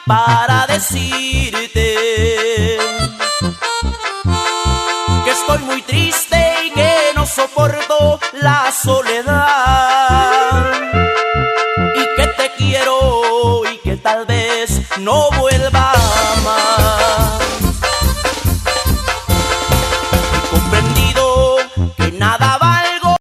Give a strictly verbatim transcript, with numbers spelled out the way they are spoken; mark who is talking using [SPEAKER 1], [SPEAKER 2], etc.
[SPEAKER 1] para decirte que estoy muy triste y que no soporto la soledad, y que te quiero y que tal vez no vuelva más.